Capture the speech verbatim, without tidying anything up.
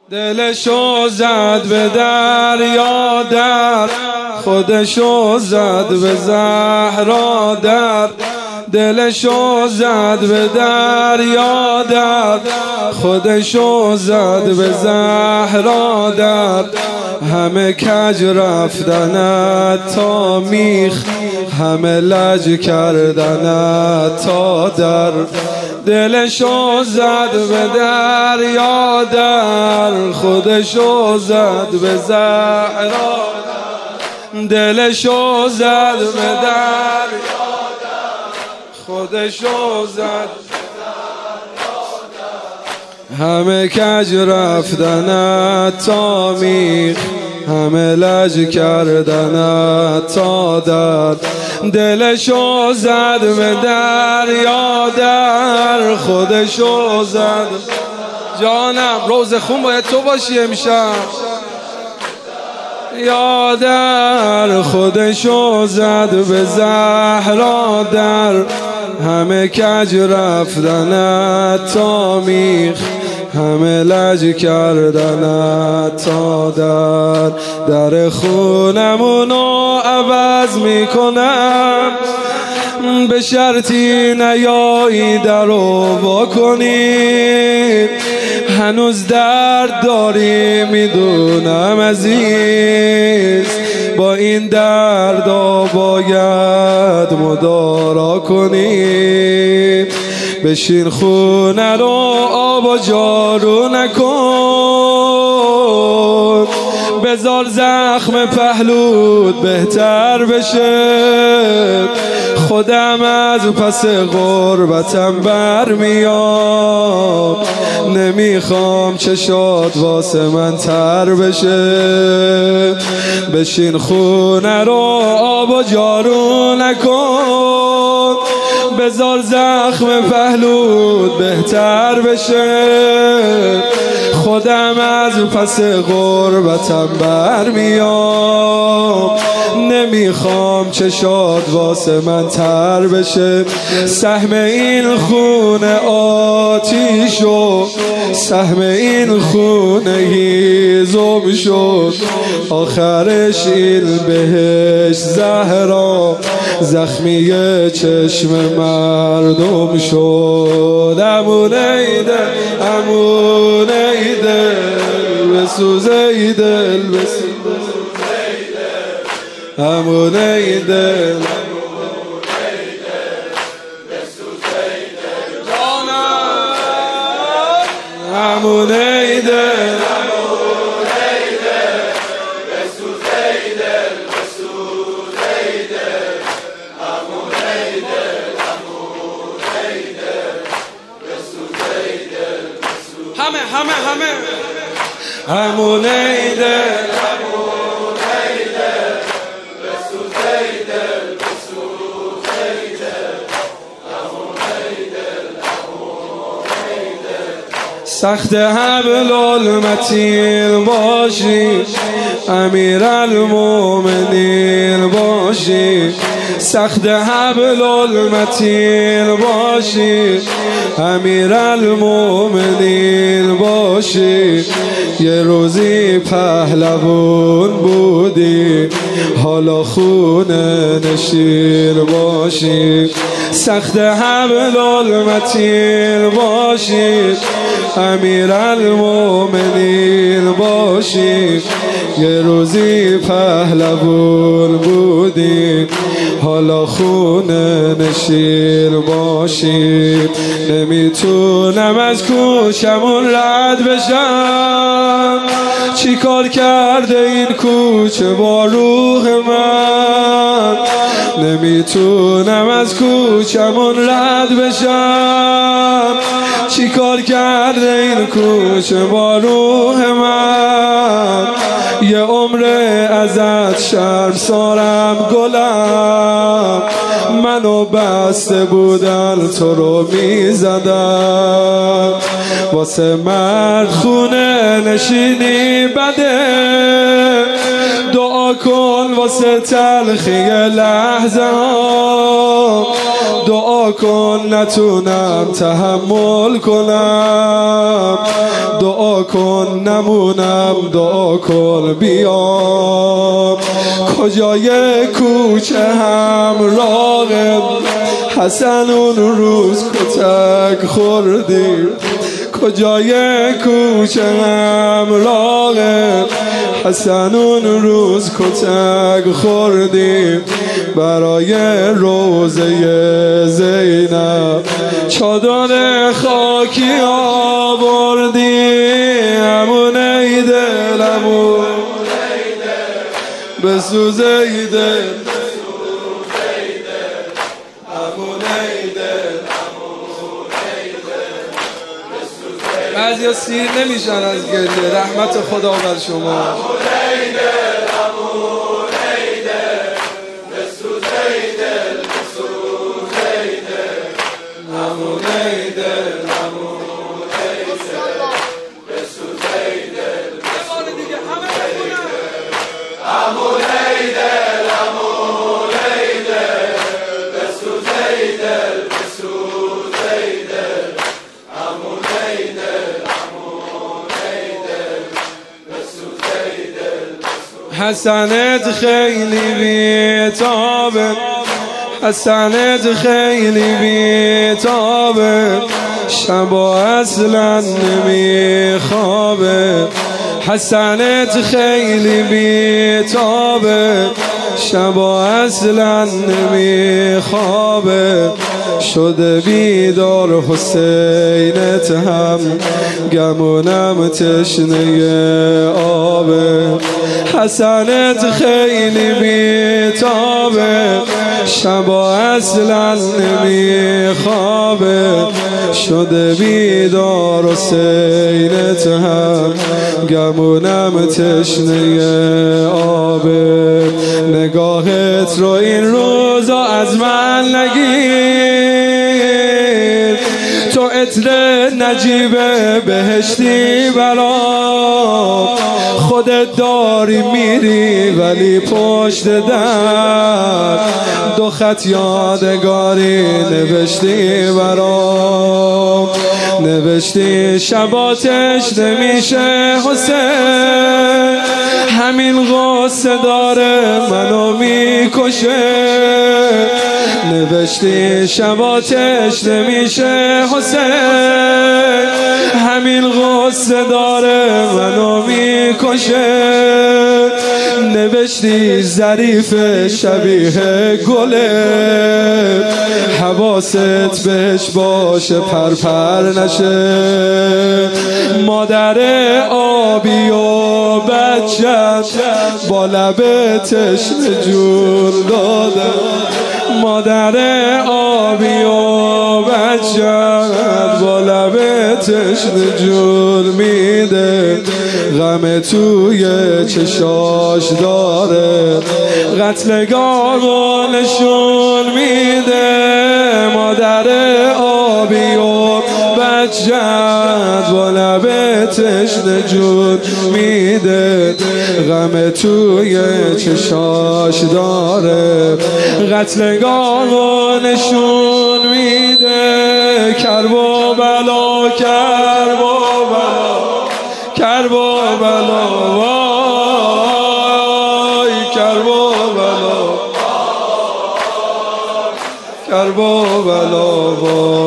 دلشو زد به دریا در، خودشو زد به زهرا در. دلشو زد به دریا در، خودشو زد به زهرا در. همه کج رفتنت تا میخ، همه لج کردنت تا در. دلشو زد به دریا در، خودشو زد به زهرا. دلشو زد به دریا در، خودشو زد. همه کج رفتنت تا میخ، همه لج کردنت تا در. دلشو زد به دریا در، خودشو زد. جانم روز خون باید تو باشی امشب. یا در، خودشو زد به زهرا در. همه کج رفتنت تا میخ، همه لج کردنت تا در. در خونمونو عوض میکنم، به شرطی نیایی درو وا کنید. هنوز درد داری میدونم عزیز، با این درد باید مدارا کنید. بشین خونه رو آب و جارو نکن، بذار زخم پهلود بهتر بشه. خودم از پس غربتم برمیام، نمیخوام چشات واسه من تر بشه. بشین خونه رو آب و جارو نکن، بذار زخم پهلود بهتر بشه. خودم از پس غربتم برمیام، نمیخوام چشات واسه من تر بشه. سهم این خونه آتیشو، سهم این خونه هیزم شد. آخرش این بهش زهرا، زخمی چشم مردم شد. امونه ایده امونه ایده، بسوزه ایدل بسوزه ایدل. امونه ایده امونه ایده. همه همه همه امونه ایده امونه ایده، بسوزه ایدل بسوزه ایدل. امونه ایدل امونه ایدل. سخت حبل المتین باشی، امیرالمومنین باشی. سخت حبل المتین باشی، امیرالمومنین باشی. یه روزی پهلوان بودی، حالا خونه نشین باشی. سخت حبل المتین باشی، امیرالمومنین باشی. یه روزی پهلوان بودی، حالا خونه نشین باشی. نمیتونم از کوچمون رد بشم، چی کار کرده این کوچه با روح من. نمیتونم از کوچمون رد بشم، چی کار کرده این کوچه با روح من. یه عمر ازت شرمسارم گلم، منو بسته بودن تو رو میزدن. واسه مرد خونه نشینی بده، دعا کن واسه تلخی لحظه ها، دعا کن نتونم تحمل کنم، دعا کن نمونم، دعا کن بیام. کجای کوچه همراهم حسن اون روز کتک خوردیم، کجای کوچه همراهم حسن اون روز کتک خوردیم. برای روزه زینب چادر خاکی آوردیم، همون ای دل همون بسوز ای دل بعضی ها سیر نمیشن از گریه. رحمت خدا بر شما. حسنت خیلی بیتابه، حسنت خیلی بیتابه، شبا اصلا نمیخوابه. حسنت خیلی بیتابه، شبا اصلا نمیخوابه. شده بیدار حسینت هم گمونم تشنه آبه. حسنت خیلی بیتابه، شبا اصلا نمیخوابه. شده بیدار حسینت هم گمونم تشنه آبه. نگاهت رو این روزا از من نگیر، تو عطر نجیب بهشتی برام. خودت داری میری ولی پشت در دو خط یادگاری نوشتی برام. نوشتی شباتش نمیشه حسین، همین غصه داره منو میکشه. نوشتی شباتش نمیشه حسین، همین غصه داره منو میکشه. نوشتی ظریف شبیه گله، حواست بهش باشه پرپر نشه. مادر آبی و بچت با لب تشنه جون داده، مادر آبی و بچت با لب تشنه جون میده. غم توی چشاش داره، قتلگاه رو نشون میده. مادر آبی و بچت با لب تشنه جون میده. غم توی چشاش داره، قتلگاه رو نشون میده. کرب و بلا کرب و بلا کرب و بلا وای، کرب و بلا کرب و بلا وای.